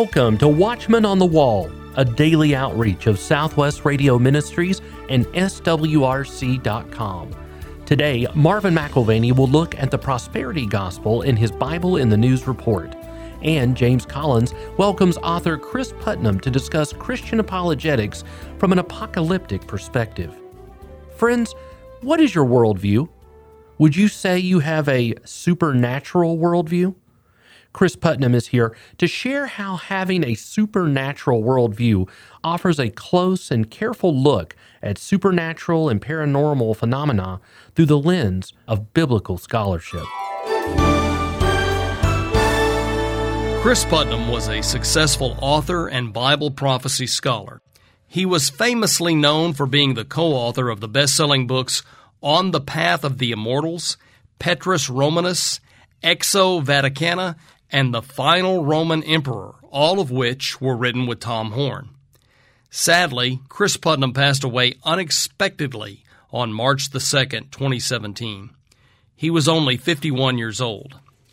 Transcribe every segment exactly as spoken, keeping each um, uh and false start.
Welcome to Watchman on the Wall, a daily outreach of Southwest Radio Ministries and S W R C dot com. Today, Marvin McIlvaney will look at the prosperity gospel in his Bible in the News report. And James Collins welcomes author Chris Putnam to discuss Christian apologetics from an apocalyptic perspective. Friends, what is your worldview? Would you say you have a supernatural worldview? Chris Putnam is here to share how having a supernatural worldview offers a close and careful look at supernatural and paranormal phenomena through the lens of biblical scholarship. Chris Putnam was a successful author and Bible prophecy scholar. He was famously known for being the co-author of the best-selling books On the Path of the Immortals, Petrus Romanus, Exo Vaticana, and The Final Roman Emperor, all of which were written with Tom Horn. Sadly, Chris Putnam passed away unexpectedly on March the second, twenty seventeen. He was only fifty-one years old.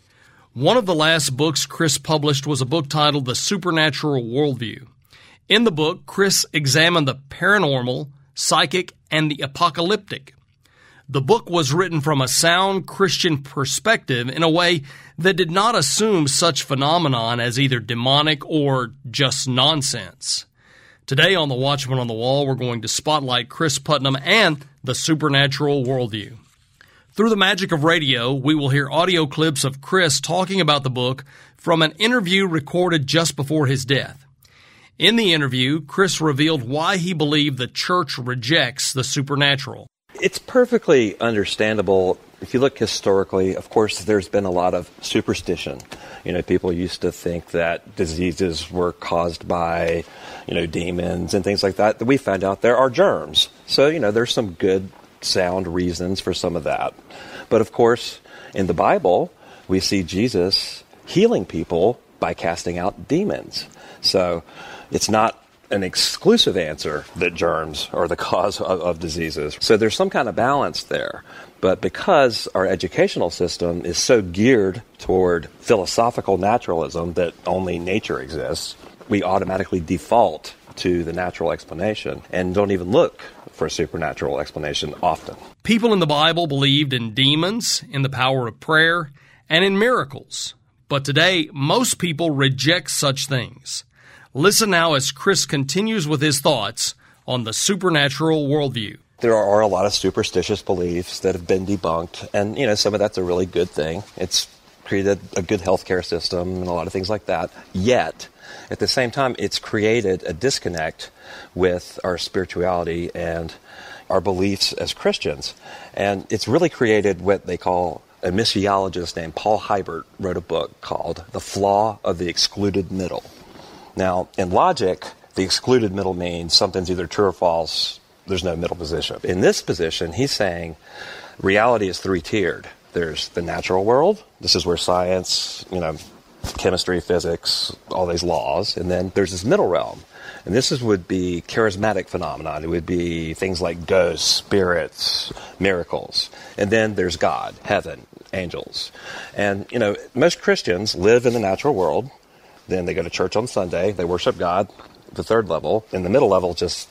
One of the last books Chris published was a book titled The Supernatural Worldview. In the book, Chris examined the paranormal, psychic, and the apocalyptic. The book was written from a sound Christian perspective in a way that did not assume such phenomenon as either demonic or just nonsense. Today on the Watchman on the Wall, we're going to spotlight Chris Putnam and the supernatural worldview. Through the magic of radio, we will hear audio clips of Chris talking about the book from an interview recorded just before his death. In the interview, Chris revealed why he believed the church rejects the supernatural. It's perfectly understandable. If you look historically, of course, there's been a lot of superstition. You know, people used to think that diseases were caused by, you know, demons and things like that. We found out there are germs. So, you know, there's some good, sound reasons for some of that. But, of course, in the Bible, we see Jesus healing people by casting out demons. So it's not an exclusive answer that germs are the cause of, of diseases. So there's some kind of balance there. But because our educational system is so geared toward philosophical naturalism that only nature exists, we automatically default to the natural explanation and don't even look for a supernatural explanation often. People in the Bible believed in demons, in the power of prayer, and in miracles. But today, most people reject such things. Listen now as Chris continues with his thoughts on the supernatural worldview. There are a lot of superstitious beliefs that have been debunked, and, you know, some of that's a really good thing. It's created a good healthcare system and a lot of things like that. Yet, at the same time, it's created a disconnect with our spirituality and our beliefs as Christians. And it's really created what they call, a missiologist named Paul Hibert wrote a book called The Flaw of the Excluded Middle. Now, in logic, the excluded middle means something's either true or false. There's no middle position. In this position, he's saying reality is three-tiered. There's the natural world. This is where science, you know, chemistry, physics, all these laws. And then there's this middle realm. And this is, would be charismatic phenomenon. It would be things like ghosts, spirits, miracles. And then there's God, heaven, angels. And, you know, most Christians live in the natural world. Then they go to church on Sunday. They worship God, the third level. And the middle level just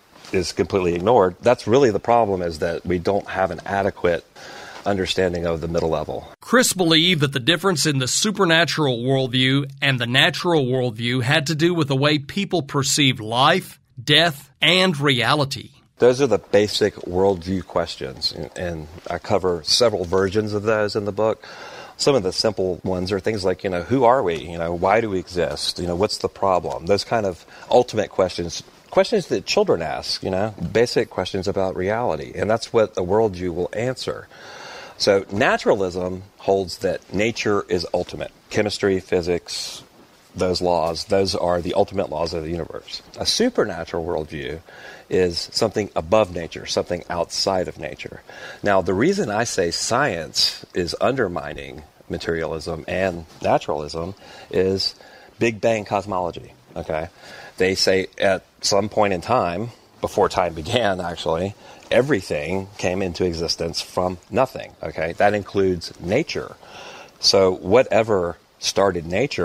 is completely ignored. That's really the problem, is that we don't have an adequate understanding of the middle level. Chris believed that the difference in the supernatural worldview and the natural worldview had to do with the way people perceived life, death, and reality. Those are the basic worldview questions, and I cover several versions of those in the book. Some of the simple ones are things like, you know, who are we? You know, why do we exist? You know, what's the problem? Those kind of ultimate questions, questions that children ask, you know, basic questions about reality. And that's what a worldview will answer. So naturalism holds that nature is ultimate. Chemistry, physics, those laws, those are the ultimate laws of the universe. A supernatural worldview is something above nature, something outside of nature. Now, the reason I say science is undermining materialism and naturalism is Big Bang cosmology, okay? They say at some point in time, before time began, actually, everything came into existence from nothing, okay? That includes nature. So whatever started nature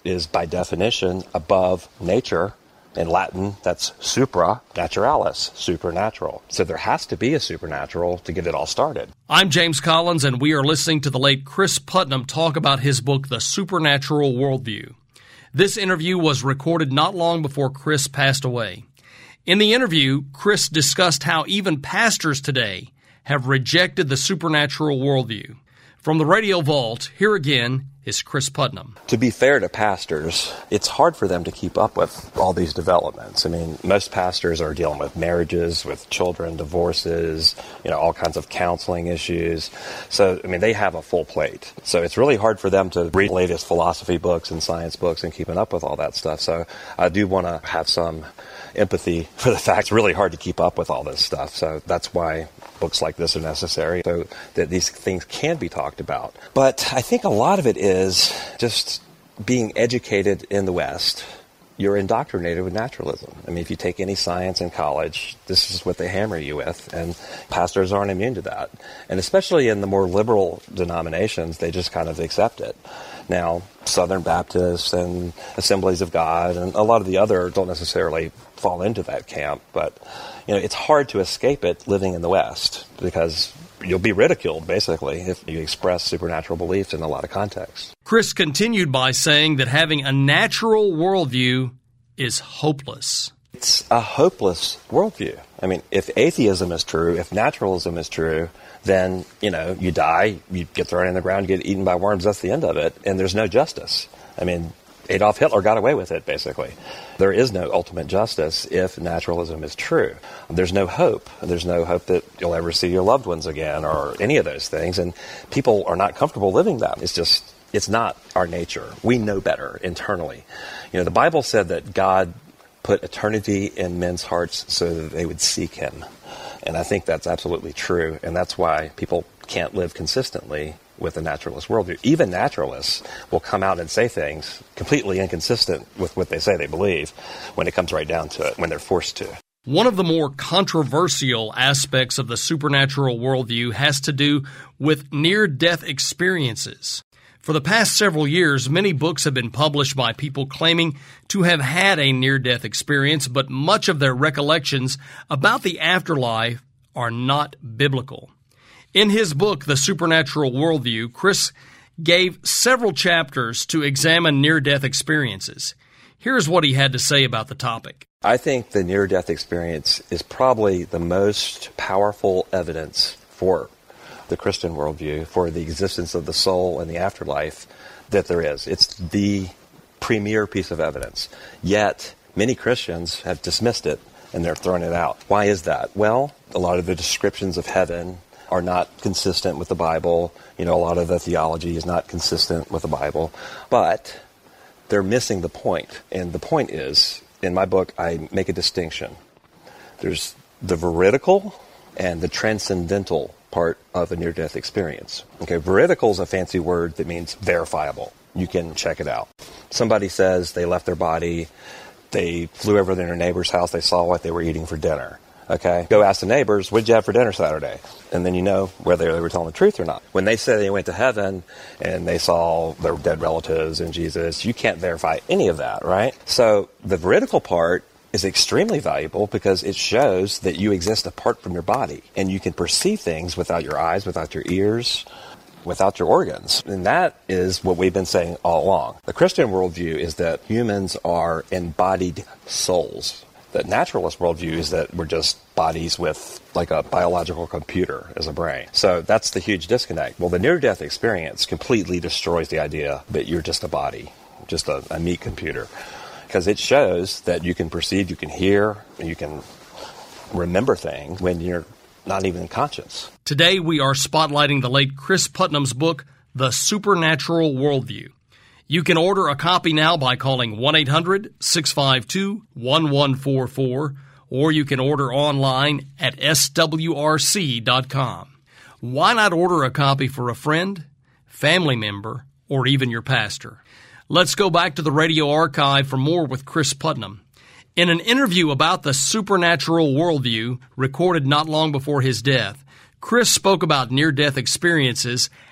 is by definition above nature. In Latin, that's supra naturalis, supernatural. So there has to be a supernatural to get it all started. I'm James Collins, and we are listening to the late Chris Putnam talk about his book, The Supernatural Worldview. This interview was recorded not long before Chris passed away. In the interview, Chris discussed how even pastors today have rejected the supernatural worldview. From the Radio Vault, here again is Chris Putnam. To be fair to pastors, it's hard for them to keep up with all these developments. I mean, most pastors are dealing with marriages, with children, divorces, you know, all kinds of counseling issues. So, I mean, they have a full plate. So it's really hard for them to read the latest philosophy books and science books and keeping up with all that stuff. So I do want to have some empathy for the fact it's really hard to keep up with all this stuff. So that's why books like this are necessary, so that these things can be talked about. But I think a lot of it is just being educated in the West. You're indoctrinated with naturalism. I mean, if you take any science in college, this is what they hammer you with, and pastors aren't immune to that. And especially in the more liberal denominations, they just kind of accept it. Now, Southern Baptists and Assemblies of God and a lot of the other don't necessarily fall into that camp, but you know, it's hard to escape it living in the West because you'll be ridiculed, basically, if you express supernatural beliefs in a lot of contexts. Chris continued by saying that having a natural worldview is hopeless. It's a hopeless worldview. I mean, if atheism is true, if naturalism is true, then, you know, you die, you get thrown in the ground, you get eaten by worms, that's the end of it, and there's no justice. I mean, Adolf Hitler got away with it, basically. There is no ultimate justice if naturalism is true. There's no hope. There's no hope that you'll ever see your loved ones again or any of those things, and people are not comfortable living that. It's just, it's not our nature. We know better internally. You know, the Bible said that God put eternity in men's hearts so that they would seek him. And I think that's absolutely true, and that's why people can't live consistently with a naturalist worldview. Even naturalists will come out and say things completely inconsistent with what they say they believe when it comes right down to it, when they're forced to. One of the more controversial aspects of the supernatural worldview has to do with near-death experiences. For the past several years, many books have been published by people claiming to have had a near-death experience, but much of their recollections about the afterlife are not biblical. In his book, The Supernatural Worldview, Chris gave several chapters to examine near-death experiences. Here's what he had to say about the topic. I think the near-death experience is probably the most powerful evidence for the Christian worldview, for the existence of the soul and the afterlife that there is. It's the premier piece of evidence. Yet, many Christians have dismissed it and they're throwing it out. Why is that? Well, a lot of the descriptions of heaven are not consistent with the Bible. You know, a lot of the theology is not consistent with the Bible. But they're missing the point. And the point is, in my book, I make a distinction. There's the veridical and the transcendental part of a near-death experience. Okay, veridical is a fancy word that means verifiable. You can check it out. Somebody says they left their body, they flew over to their neighbor's house, they saw what they were eating for dinner. Okay, go ask the neighbors, what did you have for dinner Saturday? And then you know whether they were telling the truth or not. When they say they went to heaven and they saw their dead relatives and Jesus, you can't verify any of that, right? So the veridical part is extremely valuable because it shows that you exist apart from your body and you can perceive things without your eyes, without your ears, without your organs. And that is what we've been saying all along. The Christian worldview is that humans are embodied souls. The naturalist worldview is that we're just bodies with like a biological computer as a brain. So that's the huge disconnect. Well, the near-death experience completely destroys the idea that you're just a body, just a, a meat computer. Because it shows that you can perceive, you can hear, you can remember things when you're not even conscious. Today we are spotlighting the late Chris Putnam's book, The Supernatural Worldview. You can order a copy now by calling one eight hundred, six five two, one one four four, or you can order online at S W R C dot com. Why not order a copy for a friend, family member, or even your pastor? Let's go back to the radio archive for more with Chris Putnam. In an interview about the supernatural worldview recorded not long before his death, Chris spoke about near-death experiences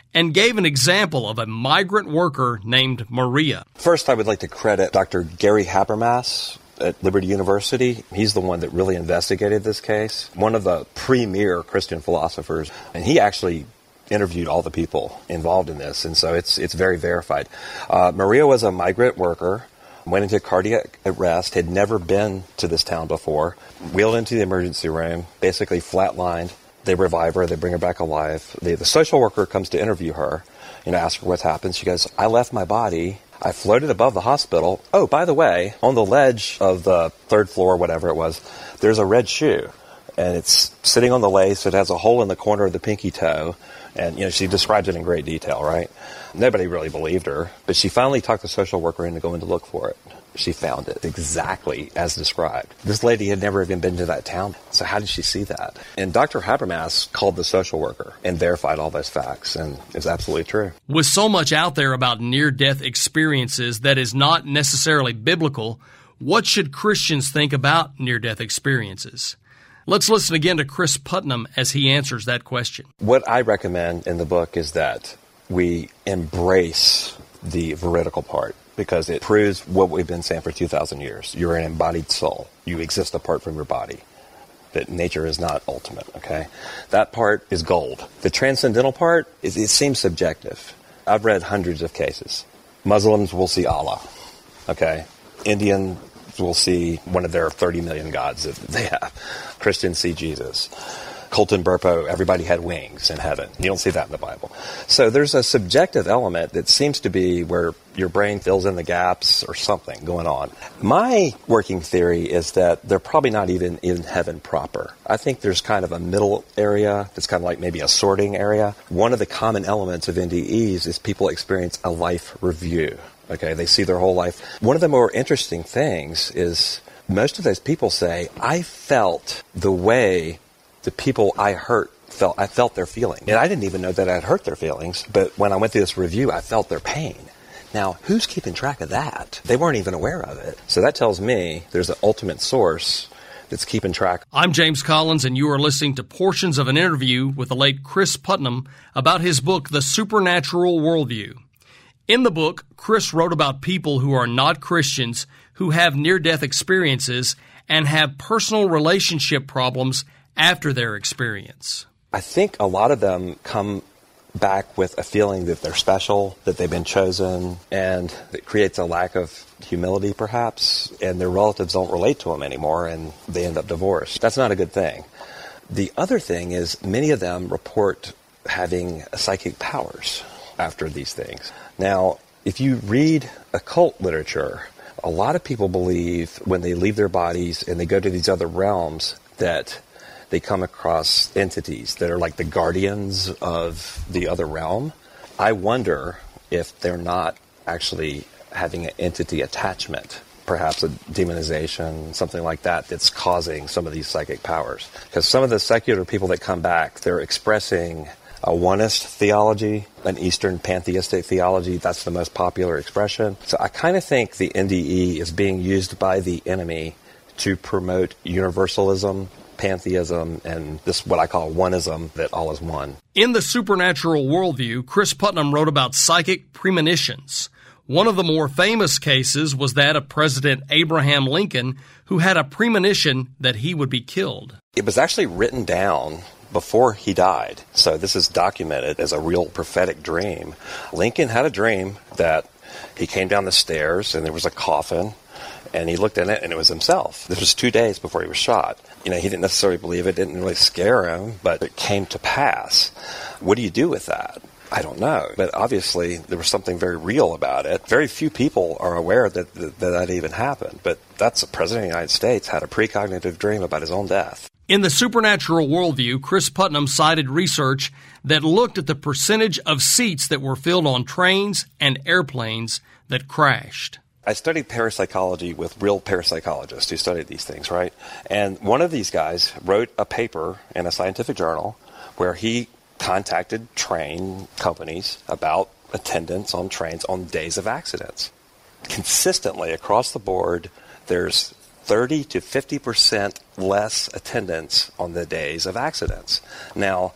and gave an example of a migrant worker named Maria. First, I would like to credit Doctor Gary Habermas at Liberty University. He's the one that really investigated this case, one of the premier Christian philosophers, and he actually interviewed all the people involved in this, and so it's it's very verified. Uh, Maria was a migrant worker, went into cardiac arrest, had never been to this town before, wheeled into the emergency room, basically flatlined. They revive her, they bring her back alive. The, the social worker comes to interview her, you know, ask her what's happened. She goes, I left my body, I floated above the hospital. Oh, by the way, on the ledge of the third floor, whatever it was, there's a red shoe. And it's sitting on the lace. It has a hole in the corner of the pinky toe. And, you know, she describes it in great detail, right? Nobody really believed her. But she finally talked the social worker into going to look for it. She found it exactly as described. This lady had never even been to that town. So how did she see that? And Doctor Habermas called the social worker and verified all those facts. And it's absolutely true. With so much out there about near-death experiences that is not necessarily biblical, what should Christians think about near-death experiences? Let's listen again to Chris Putnam as he answers that question. What I recommend in the book is that we embrace the veridical part, because it proves what we've been saying for two thousand years. You're an embodied soul. You exist apart from your body. That nature is not ultimate, okay? That part is gold. The transcendental part, is, it seems subjective. I've read hundreds of cases. Muslims will see Allah, okay? Indian will see one of their thirty million gods that they have. Christians see Jesus. Colton Burpo, everybody had wings in heaven. You don't see that in the Bible. So there's a subjective element that seems to be where your brain fills in the gaps or something going on. My working theory is that they're probably not even in heaven proper. I think there's kind of a middle area that's kind of like maybe a sorting area. One of the common elements of N D Es is people experience a life review. Okay, they see their whole life. One of the more interesting things is most of those people say, I felt the way the people I hurt felt. I felt their feelings. And I didn't even know that I'd hurt their feelings, but when I went through this review, I felt their pain. Now, who's keeping track of that? They weren't even aware of it. So that tells me there's an ultimate source that's keeping track. I'm James Collins, and you are listening to portions of an interview with the late Chris Putnam about his book, The Supernatural Worldview. In the book, Chris wrote about people who are not Christians who have near-death experiences and have personal relationship problems after their experience. I think a lot of them come back with a feeling that they're special, that they've been chosen, and it creates a lack of humility perhaps, and their relatives don't relate to them anymore, and they end up divorced. That's not a good thing. The other thing is many of them report having psychic powers after these things. Now, if you read occult literature, a lot of people believe when they leave their bodies and they go to these other realms that they come across entities that are like the guardians of the other realm. I wonder if they're not actually having an entity attachment, perhaps a demonization, something like that, that's causing some of these psychic powers. Because some of the secular people that come back, they're expressing a onist theology, an Eastern pantheistic theology. That's the most popular expression. So I kind of think the N D E is being used by the enemy to promote universalism, pantheism, and this what I call oneism, that all is one. In The Supernatural Worldview, Chris Putnam wrote about psychic premonitions. One of the more famous cases was that of President Abraham Lincoln, who had a premonition that he would be killed. It was actually written down before he died. So this is documented as a real prophetic dream. Lincoln had a dream that he came down the stairs and there was a coffin, and he looked in it and it was himself. This was two days before he was shot. You know, he didn't necessarily believe it, didn't really scare him, but it came to pass. What do you do with that? I don't know. But obviously there was something very real about it. Very few people are aware that that, that even happened. But that's the President of the United States had a precognitive dream about his own death. In The Supernatural Worldview, Chris Putnam cited research that looked at the percentage of seats that were filled on trains and airplanes that crashed. I studied parapsychology with real parapsychologists who studied these things, right? And one of these guys wrote a paper in a scientific journal where he contacted train companies about attendance on trains on days of accidents. Consistently across the board, there's thirty to fifty percent less attendance on the days of accidents. Now,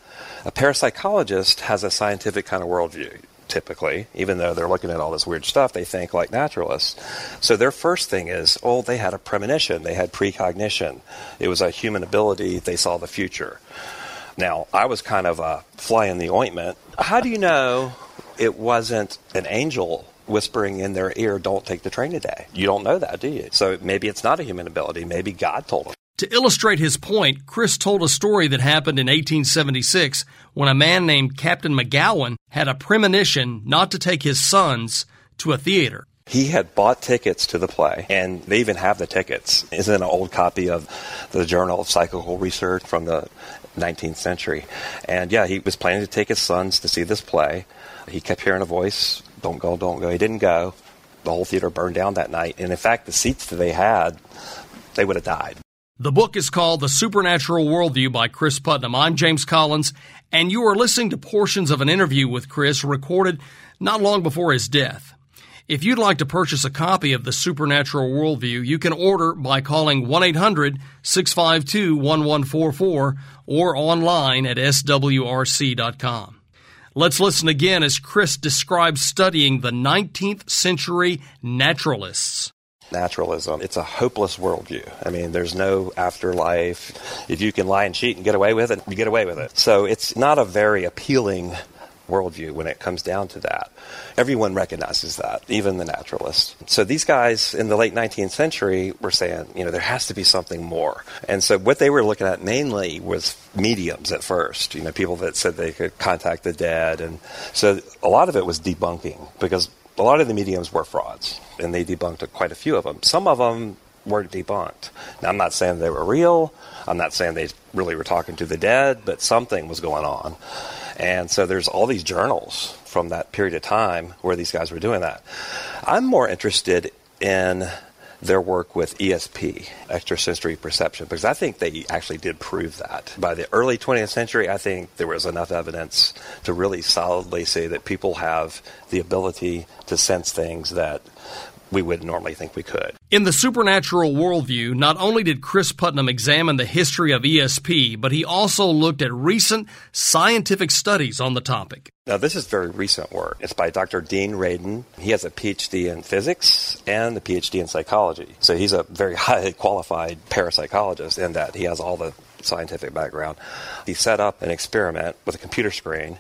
A parapsychologist has a scientific kind of worldview. Typically, even though they're looking at all this weird stuff, they think like naturalists. So their first thing is, oh, they had a premonition, they had precognition. It was a human ability, they saw the future. Now, I was kind of a fly in the ointment. How do you know it wasn't an angel whispering in their ear, don't take the train today? You don't know that, do you? So maybe it's not a human ability. Maybe God told them. To illustrate his point, Chris told a story that happened in eighteen seventy-six when a man named Captain McGowan had a premonition not to take his sons to a theater. He had bought tickets to the play, and they even have the tickets. It's in an old copy of the Journal of Psychical Research from the nineteenth century. And yeah, he was planning to take his sons to see this play. He kept hearing a voice, don't go, don't go. He didn't go. The whole theater burned down that night. And in fact, the seats that they had, they would have died. The book is called The Supernatural Worldview by Chris Putnam. I'm James Collins, and you are listening to portions of an interview with Chris recorded not long before his death. If you'd like to purchase a copy of The Supernatural Worldview, you can order by calling one eight hundred six five two one one four four or online at S W R C dot com. Let's listen again as Chris describes studying the nineteenth century naturalists. Naturalism, it's a hopeless worldview. I mean, there's no afterlife. If you can lie and cheat and get away with it, you get away with it. So it's not a very appealing worldview when it comes down to that. Everyone recognizes that, even the naturalists. So these guys in the late nineteenth century were saying, you know, there has to be something more. And so what they were looking at mainly was mediums at first, you know, people that said they could contact the dead. And so a lot of it was debunking, because a lot of the mediums were frauds, and they debunked quite a few of them. Some of them weren't debunked. Now, I'm not saying they were real. I'm not saying they really were talking to the dead, but something was going on. And so there's all these journals from that period of time where these guys were doing that. I'm more interested in their work with E S P, extrasensory perception, because I think they actually did prove that. By the early twentieth century, I think there was enough evidence to really solidly say that people have the ability to sense things that we would normally think we could. In The Supernatural Worldview, not only did Chris Putnam examine the history of E S P, but he also looked at recent scientific studies on the topic. Now, this is very recent work. It's by Doctor Dean Radin. He has a P H D in physics and a P H D in psychology. So he's a very highly qualified parapsychologist in that he has all the scientific background. He set up an experiment with a computer screen,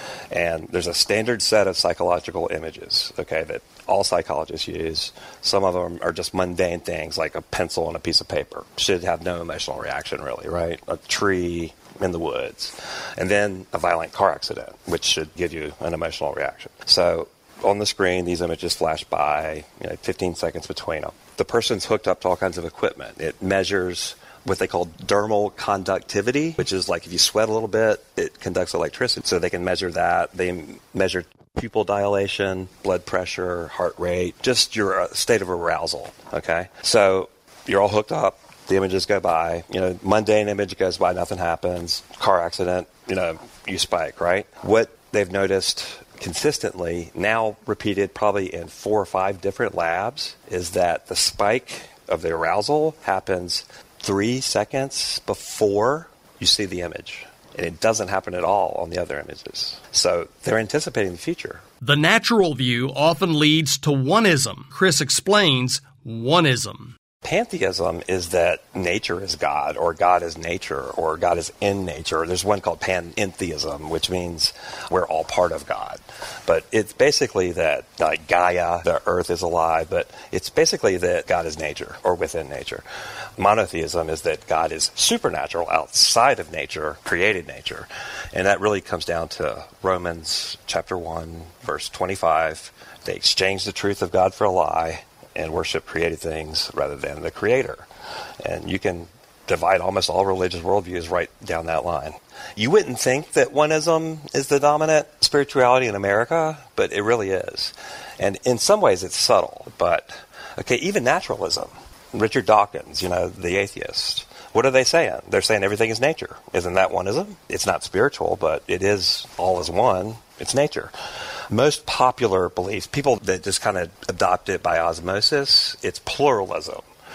and there's a standard set of psychological images, okay, that all psychologists use. Some of them are just mundane things like a pencil and a piece of paper. Should have no emotional reaction, really, right? A tree in the woods. And then a violent car accident, which should give you an emotional reaction. So on the screen, these images flash by, you know, fifteen seconds between them. The person's hooked up to all kinds of equipment. It measures what they call dermal conductivity, which is like if you sweat a little bit, it conducts electricity. So they can measure that. They measure pupil dilation, blood pressure, heart rate, just your uh, state of arousal, okay? So you're all hooked up. The images go by. You know, mundane image goes by, nothing happens. Car accident, you know, you spike, right? What they've noticed consistently, now repeated probably in four or five different labs, is that the spike of the arousal happens three seconds before you see the image. And it doesn't happen at all on the other images. So they're anticipating the future. The natural view often leads to oneism. Chris explains oneism. Pantheism is that nature is God, or God is nature, or God is in nature. There's one called panentheism, which means we're all part of God. But it's basically that, like Gaia, the earth is alive, but it's basically that God is nature, or within nature. Monotheism is that God is supernatural, outside of nature, created nature. And that really comes down to Romans chapter one, verse twenty-five. They exchange the truth of God for a lie and worship created things rather than the Creator. And you can divide almost all religious worldviews right down that line. You wouldn't think that oneism is the dominant spirituality in America, but it really is. And in some ways it's subtle, but, okay, even naturalism. Richard Dawkins, you know, the atheist. What are they saying? They're saying everything is nature. Isn't that oneism? It's not spiritual, but it is all is one. It's nature. Most popular beliefs, people that just kind of adopt it by osmosis, it's pluralism.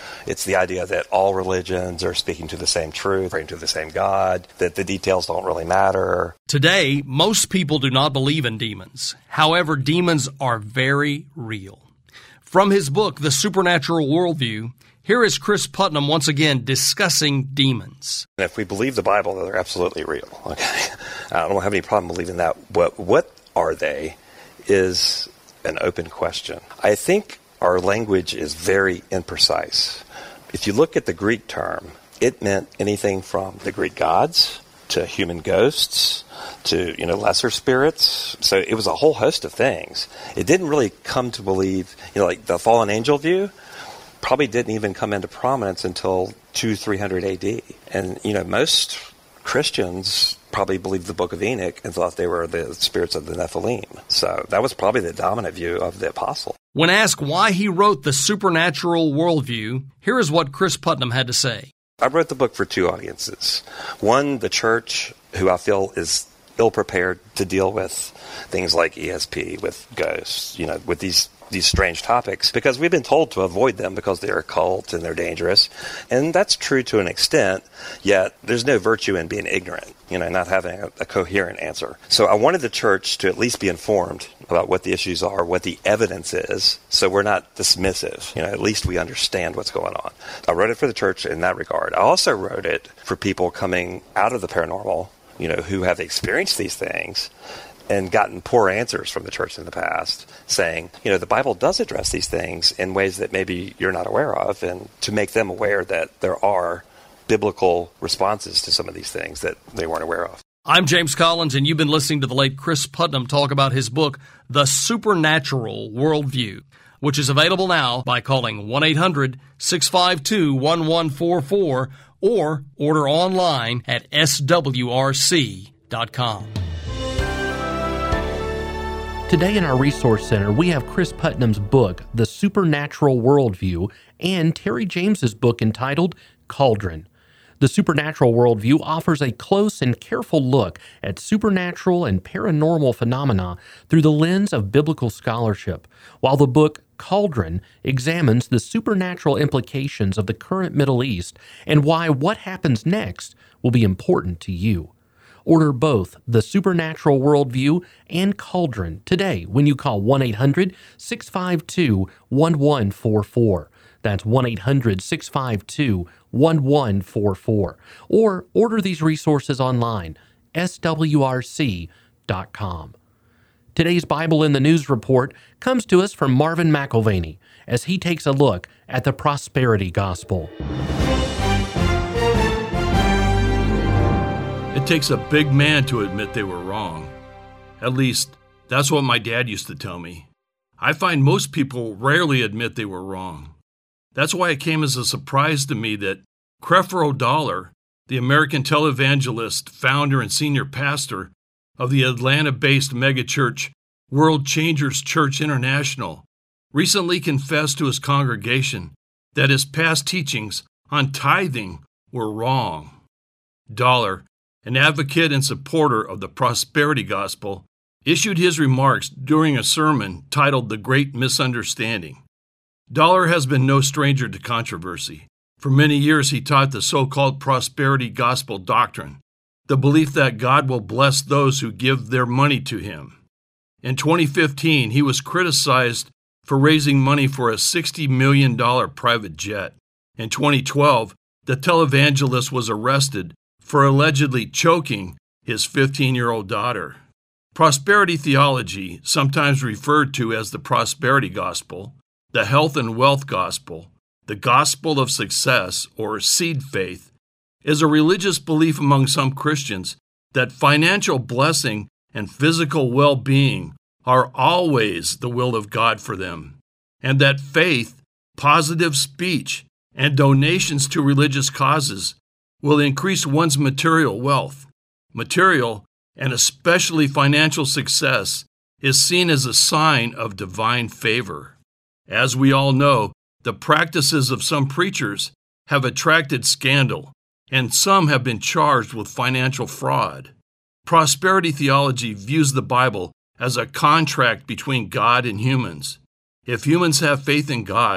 It's the idea that all religions are speaking to the same truth, praying to the same God, that the details don't really matter. Today, most people do not believe in demons. However, demons are very real. From his book, The Supernatural Worldview, here is Chris Putnam once again discussing demons. If we believe the Bible, they're absolutely real. Okay, I don't have any problem believing that. What what are they is an open question. I think our language is very imprecise. If you look at the Greek term, it meant anything from the Greek gods to human ghosts to, you know, lesser spirits. So it was a whole host of things. It didn't really come to believe, you know, like the fallen angel view probably didn't even come into prominence until two, three hundred A D. And, you know, most Christians probably believed the Book of Enoch and thought they were the spirits of the Nephilim. So that was probably the dominant view of the apostle. When asked why he wrote The Supernatural Worldview, here is what Chris Putnam had to say. I wrote the book for two audiences. One, the church, who I feel is ill-prepared to deal with things like E S P, with ghosts, you know, with these these strange topics, because we've been told to avoid them because they're occult and they're dangerous. And that's true to an extent, yet there's no virtue in being ignorant, you know, not having a, a coherent answer. So I wanted the church to at least be informed about what the issues are, what the evidence is, so we're not dismissive. You know, at least we understand what's going on. I wrote it for the church in that regard. I also wrote it for people coming out of the paranormal, you know, who have experienced these things and gotten poor answers from the church in the past, saying, you know, the Bible does address these things in ways that maybe you're not aware of, and to make them aware that there are biblical responses to some of these things that they weren't aware of. I'm James Collins, and you've been listening to the late Chris Putnam talk about his book, The Supernatural Worldview, which is available now by calling one eight hundred six five two one one four four or order online at S W R C dot com. Today in our Resource Center, we have Chris Putnam's book, The Supernatural Worldview, and Terry James's book entitled Cauldron. The Supernatural Worldview offers a close and careful look at supernatural and paranormal phenomena through the lens of biblical scholarship, while the book Cauldron examines the supernatural implications of the current Middle East and why what happens next will be important to you. Order both The Supernatural Worldview and Cauldron today when you call one eight hundred six five two one one four four. That's one eight hundred six five two one one four four. Or order these resources online, S W R C dot com. Today's Bible in the News report comes to us from Marvin McIlvaney as he takes a look at the prosperity gospel. It takes a big man to admit they were wrong. At least, that's what my dad used to tell me. I find most people rarely admit they were wrong. That's why it came as a surprise to me that Creflo Dollar, the American televangelist, founder, and senior pastor of the Atlanta-based megachurch World Changers Church International, recently confessed to his congregation that his past teachings on tithing were wrong. Dollar, an advocate and supporter of the prosperity gospel, issued his remarks during a sermon titled The Great Misunderstanding. Dollar has been no stranger to controversy. For many years he taught the so-called prosperity gospel doctrine, the belief that God will bless those who give their money to him. In twenty fifteen, he was criticized for raising money for a sixty million dollars private jet. In twenty twelve, the televangelist was arrested for allegedly choking his fifteen-year-old daughter. Prosperity theology, sometimes referred to as the prosperity gospel, the health and wealth gospel, the gospel of success, or seed faith, is a religious belief among some Christians that financial blessing and physical well-being are always the will of God for them, and that faith, positive speech, and donations to religious causes will increase one's material wealth. Material, and especially financial success, is seen as a sign of divine favor. As we all know, the practices of some preachers have attracted scandal, and some have been charged with financial fraud. Prosperity theology views the Bible as a contract between God and humans. If humans have faith in God,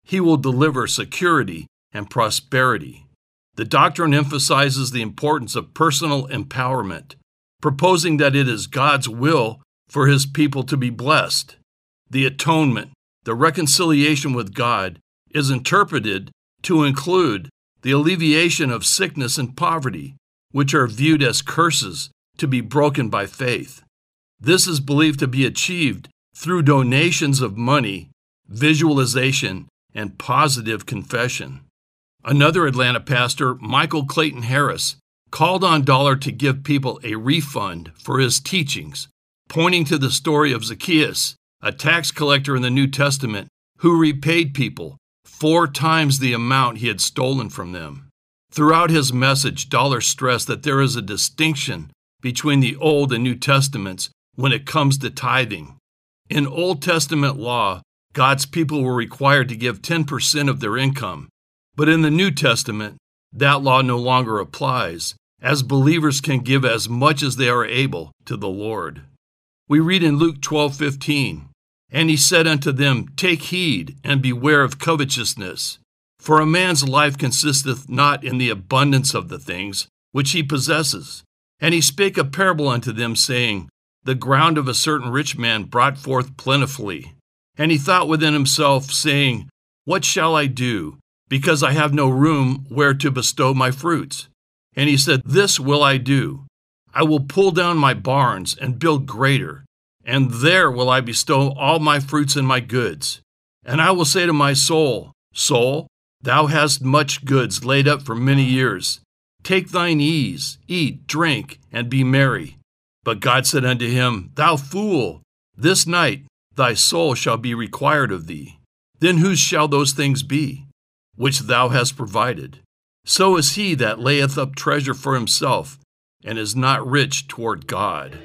He will deliver security and prosperity. The doctrine emphasizes the importance of personal empowerment, proposing that it is God's will for His people to be blessed. The atonement, the reconciliation with God, is interpreted to include the alleviation of sickness and poverty, which are viewed as curses to be broken by faith. This is believed to be achieved through donations of money, visualization, and positive confession. Another Atlanta pastor, Michael Clayton Harris, called on Dollar to give people a refund for his teachings, pointing to the story of Zacchaeus, a tax collector in the New Testament, who repaid people four times the amount he had stolen from them. Throughout his message, Dollar stressed that there is a distinction between the Old and New Testaments when it comes to tithing. In Old Testament law, God's people were required to give ten percent of their income, but in the New Testament, that law no longer applies, as believers can give as much as they are able to the Lord. We read in Luke twelve fifteen, "And he said unto them, Take heed, and beware of covetousness. For a man's life consisteth not in the abundance of the things which he possesses. And he spake a parable unto them, saying, The ground of a certain rich man brought forth plentifully. And he thought within himself, saying, What shall I do, because I have no room where to bestow my fruits? And he said, This will I do. I will pull down my barns and build greater, and there will I bestow all my fruits and my goods. And I will say to my soul, Soul, thou hast much goods laid up for many years. Take thine ease, eat, drink, and be merry. But God said unto him, Thou fool, this night thy soul shall be required of thee. Then whose shall those things be, which thou hast provided? So is he that layeth up treasure for himself, and is not rich toward God."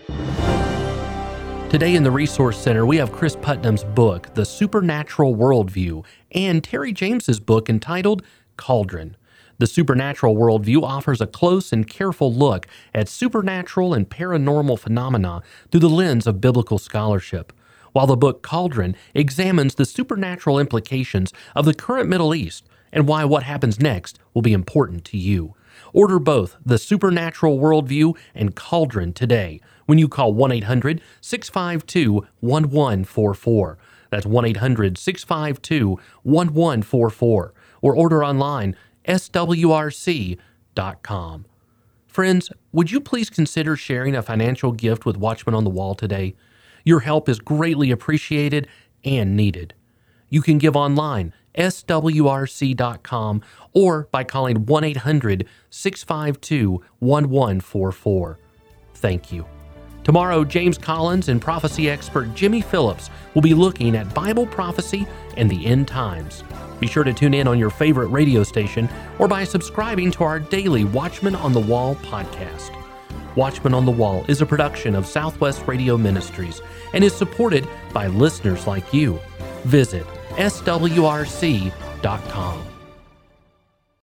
Today in the Resource Center, we have Chris Putnam's book, The Supernatural Worldview, and Terry James's book entitled Cauldron. The Supernatural Worldview offers a close and careful look at supernatural and paranormal phenomena through the lens of biblical scholarship, while the book Cauldron examines the supernatural implications of the current Middle East and why what happens next will be important to you. Order both The Supernatural Worldview and Cauldron today when you call one eight hundred, six five two, one one four four. That's one eight hundred, six five two, one one four four. Or order online, S W R C dot com. Friends, would you please consider sharing a financial gift with Watchmen on the Wall today? Your help is greatly appreciated and needed. You can give online, S W R C dot com, or by calling one eight hundred, six five two, one one four four. Thank you. Tomorrow, James Collins and prophecy expert Jimmy Phillips will be looking at Bible prophecy and the end times. Be sure to tune in on your favorite radio station or by subscribing to our daily Watchmen on the Wall podcast. Watchmen on the Wall is a production of Southwest Radio Ministries and is supported by listeners like you. Visit S W R C dot com.